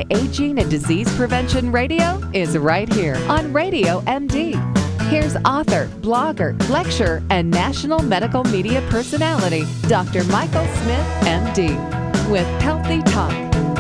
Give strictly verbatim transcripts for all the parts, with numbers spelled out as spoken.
Aging and Disease Prevention Radio is right here on Radio M D. Here's author, blogger, lecturer, and national medical media personality, Doctor Michael Smith, M D, with Healthy Talk.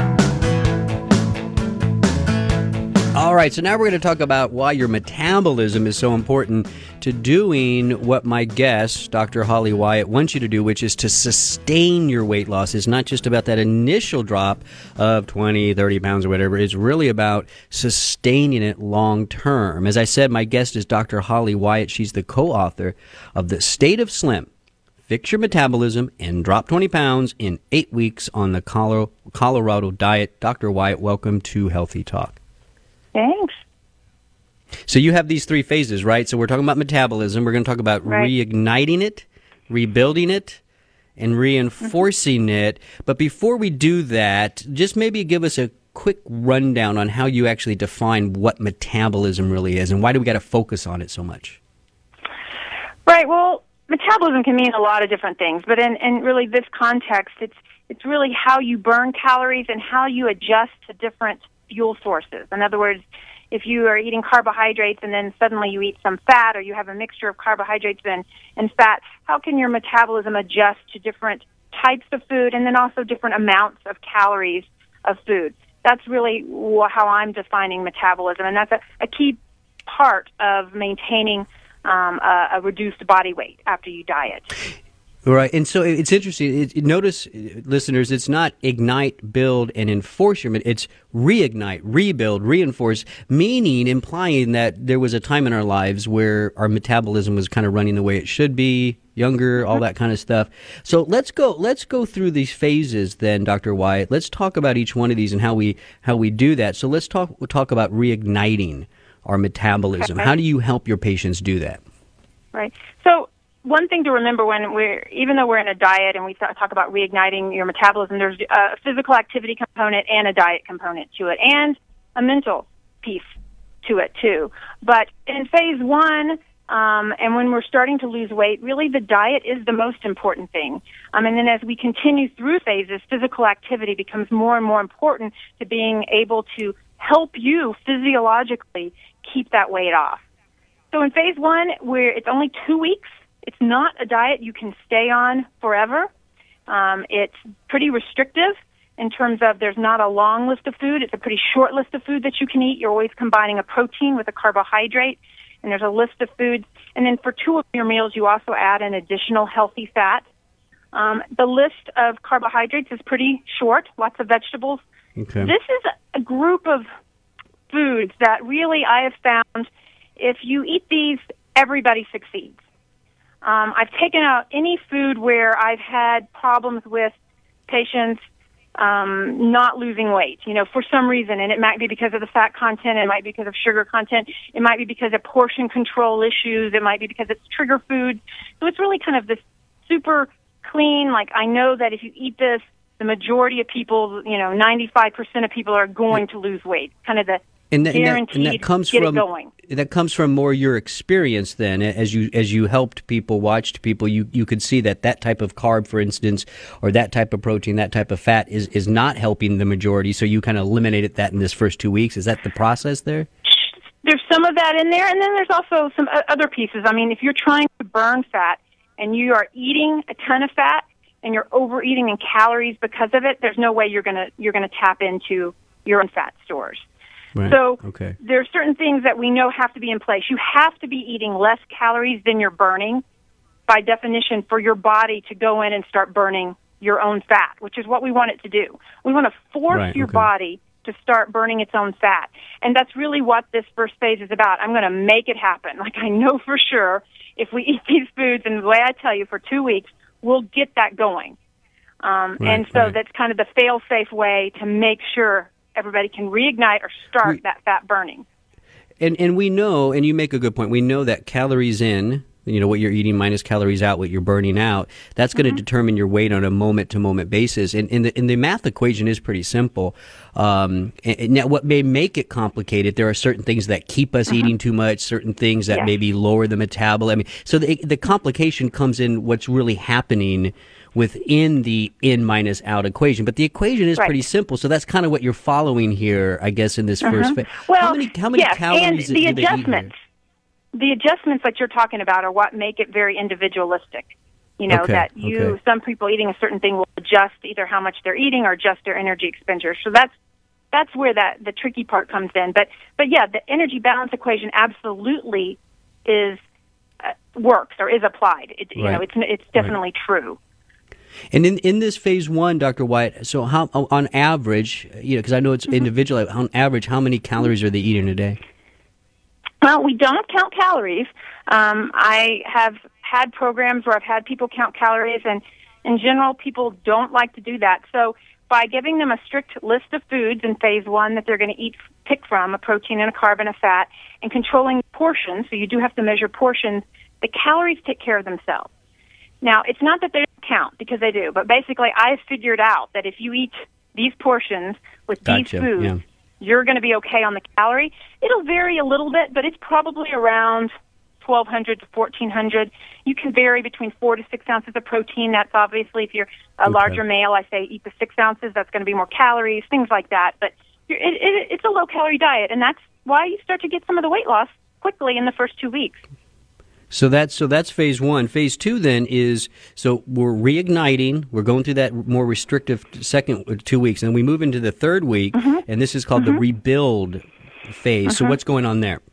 All right, so now we're going to talk about why your metabolism is so important to doing what my guest, Doctor Holly Wyatt, wants you to do, which is to sustain your weight loss. It's not just about that initial drop of twenty, thirty pounds or whatever. It's really about sustaining it long term. As I said, my guest is Doctor Holly Wyatt. She's the co-author of The State of Slim: Fix Your Metabolism and Drop twenty pounds in eight weeks on the Colorado, Colorado Diet. Doctor Wyatt, welcome to Healthy Talk. Thanks. So you have these three phases, right? So we're talking about metabolism. We're going to talk about right. reigniting it, rebuilding it, and reinforcing mm-hmm. it. But before we do that, just maybe give us a quick rundown on how you actually define what metabolism really is and why do we got to focus on it so much? Right. Well, metabolism can mean a lot of different things, but in, in really this context, it's it's really how you burn calories and how you adjust to different fuel sources. In other words, if you are eating carbohydrates and then suddenly you eat some fat, or you have a mixture of carbohydrates and, and fat, how can your metabolism adjust to different types of food and then also different amounts of calories of food? That's really wh- how I'm defining metabolism, and that's a, a key part of maintaining um, a, a reduced body weight after you diet. Right, and so it's interesting. It, it, notice, listeners, it's not ignite, build, and enforce your. It's reignite, rebuild, reinforce, meaning implying that there was a time in our lives where our metabolism was kind of running the way it should be, younger, all that kind of stuff. So let's go. Let's go through these phases, then, Doctor Wyatt. Let's talk about each one of these and how we how we do that. So let's talk we'll talk about reigniting our metabolism. Okay. How do you help your patients do that? Right. So one thing to remember when we're, even though we're in a diet and we talk about reigniting your metabolism, there's a physical activity component and a diet component to it, and a mental piece to it too. But in phase one, um, and when we're starting to lose weight, really the diet is the most important thing. Um, and then as we continue through phases, physical activity becomes more and more important to being able to help you physiologically keep that weight off. So in phase one, where it's only two weeks, it's not a diet you can stay on forever. Um, it's pretty restrictive in terms of there's not a long list of food. It's a pretty short list of food that you can eat. You're always combining a protein with a carbohydrate, and there's a list of foods. And then for two of your meals, you also add an additional healthy fat. Um, the list of carbohydrates is pretty short, lots of vegetables. Okay. This is a group of foods that really I have found if you eat these, everybody succeeds. Um, I've taken out any food where I've had problems with patients um, not losing weight, you know, for some reason, and it might be because of the fat content, it might be because of sugar content, it might be because of portion control issues, it might be because it's trigger foods. So it's really kind of this super clean, like I know that if you eat this, the majority of people, you know, ninety-five percent of people are going to lose weight, kind of the And that, and that, guaranteed and that comes get from it going. That comes from more your experience. Then, as you as you helped people, watched people, you, you could see that that type of carb, for instance, or that type of protein, that type of fat is, is not helping the majority. So you kind of eliminated that in this first two weeks. Is that the process there? There's some of that in there, and then there's also some other pieces. I mean, if you're trying to burn fat and you are eating a ton of fat and you're overeating in calories because of it, there's no way you're gonna you're gonna tap into your own fat stores. Right. So okay. there are certain things that we know have to be in place. You have to be eating less calories than you're burning, by definition, for your body to go in and start burning your own fat, which is what we want it to do. We want to force right, your okay. body to start burning its own fat. And that's really what this first phase is about. I'm going to make it happen. Like, I know for sure if we eat these foods in the way I tell you for two weeks, we'll get that going. Um, right, and so right. that's kind of the fail-safe way to make sure everybody can reignite or start we, that fat burning. And and we know, and you make a good point, we know that calories in, you know, what you're eating minus calories out, what you're burning out, that's going to mm-hmm. determine your weight on a moment-to-moment basis. And, and, the, and the math equation is pretty simple. Um, and now, what may make it complicated, there are certain things that keep us mm-hmm. eating too much, certain things that yes. maybe lower the metabolism. I mean, so the, the complication comes in what's really happening within the in minus out equation. But the equation is Right. pretty simple, so that's kind of what you're following here, I guess, in this Uh-huh. first phase. Well, how many, how many yes, calories and the do they eat here? adjustments, the adjustments that you're talking about are what make it very individualistic. You know, Okay, that you, okay. some people eating a certain thing will adjust either how much they're eating or adjust their energy expenditure. So that's, that's where that, the tricky part comes in. But, but yeah, the energy balance equation absolutely is, uh, works or is applied. It, you Right. know, it's, it's definitely true. And in, in this phase one, Doctor White, so how on average, you know, because I know it's Mm-hmm. individual, on average, how many calories are they eating a day? Well, we don't count calories. Um, I have had programs where I've had people count calories, and in general, people don't like to do that. So by giving them a strict list of foods in phase one that they're going to eat, pick from, a protein and a carb and a fat, and controlling portions, so you do have to measure portions, the calories take care of themselves. Now, it's not that they don't count, because they do, but basically I've figured out that if you eat these portions with Gotcha, these foods, yeah. you're going to be okay on the calorie. It'll vary a little bit, but it's probably around twelve hundred to fourteen hundred. You can vary between four to six ounces of protein. That's obviously, if you're a Okay. larger male, I say eat the six ounces. That's going to be more calories, things like that. But you're, it, it, it's a low-calorie diet, and that's why you start to get some of the weight loss quickly in the first two weeks. So that's so that's phase one. Phase two then is so we're reigniting. We're going through that more restrictive second two weeks, and we move into the third week, Mm-hmm. and this is called the rebuild phase. So what's going on there?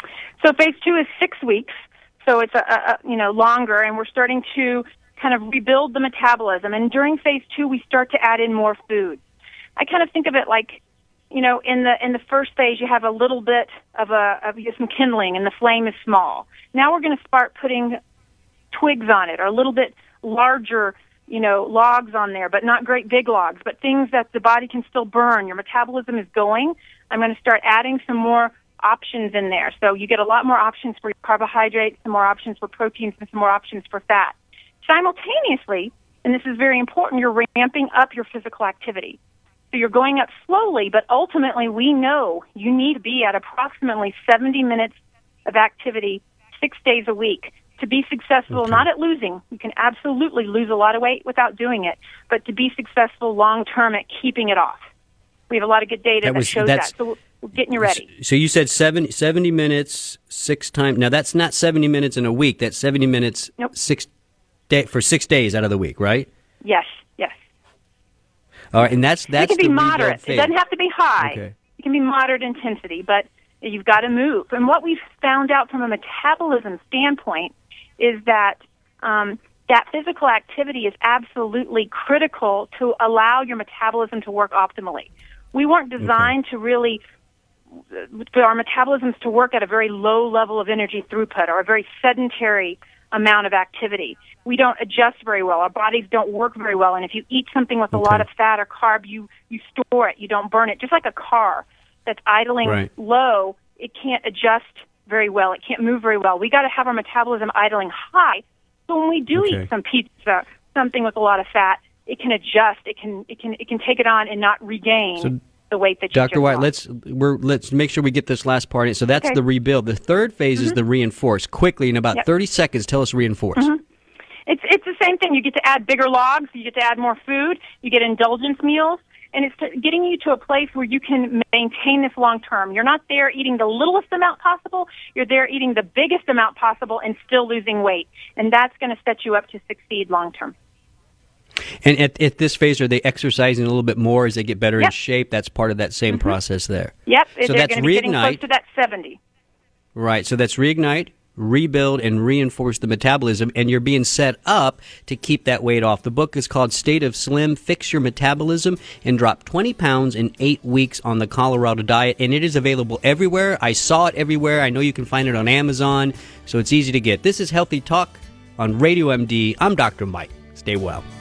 So phase two is six weeks, so it's a, a, a you know longer, and we're starting to kind of rebuild the metabolism. And during phase two, we start to add in more food. I kind of think of it like, you know, in the in the first phase, you have a little bit of a of some kindling, and the flame is small. Now we're going to start putting twigs on it, or a little bit larger, you know, logs on there, but not great big logs, but things that the body can still burn. Your metabolism is going. I'm going to start adding some more options in there. So you get a lot more options for your carbohydrates, some more options for proteins, and some more options for fat. Simultaneously, and this is very important, you're ramping up your physical activity. So you're going up slowly, but ultimately we know you need to be at approximately seventy minutes of activity six days a week to be successful, Okay. not at losing. You can absolutely lose a lot of weight without doing it, but to be successful long-term at keeping it off. We have a lot of good data That that, was- shows that's- that. So we're getting you ready. So you said seventy, seventy minutes six times. Now that's not seventy minutes in a week. That's seventy minutes Nope. six day for six days out of the week, right? Yes, yes. All right, and that's that's it can be the rebuild moderate. It phase. doesn't have to be high. Okay. It can be moderate intensity, but you've got to move. And what we've found out from a metabolism standpoint is that um, that physical activity is absolutely critical to allow your metabolism to work optimally. We weren't designed to really for our metabolisms to work at a very low level of energy throughput or a very sedentary amount of activity. We don't adjust very well. Our bodies don't work very well. And if you eat something with a Okay. lot of fat or carb, you, you store it. You don't burn it. Just like a car that's idling Right. low, it can't adjust very well. It can't move very well. We got to have our metabolism idling high. So when we do Okay. eat some pizza, something with a lot of fat, it can adjust. It can it can it can take it on and not regain So, the weight that you Doctor just White, lost. let's we're let's make sure we get this last part in. So that's Okay. the rebuild. The third phase is the reinforce. Quickly, in about Yep. thirty seconds, tell us reinforce. It's it's the same thing. You get to add bigger logs. You get to add more food. You get indulgence meals, and it's to, getting you to a place where you can maintain this long term. You're not there eating the littlest amount possible. You're there eating the biggest amount possible and still losing weight, and that's going to set you up to succeed long term. And at, at this phase, are they exercising a little bit more as they get better in Yep. shape? That's part of that same process there. Yep, So they're that's going to be getting close reignite. to that seventy. Right. So that's reignite, rebuild, and reinforce the metabolism, and you're being set up to keep that weight off. The book is called State of Slim, Fix Your Metabolism, and Drop twenty pounds in eight weeks on the Colorado Diet, and it is available everywhere. I saw it everywhere. I know you can find it on Amazon, so it's easy to get. This is Healthy Talk on Radio M D. I'm Doctor Mike. Stay well.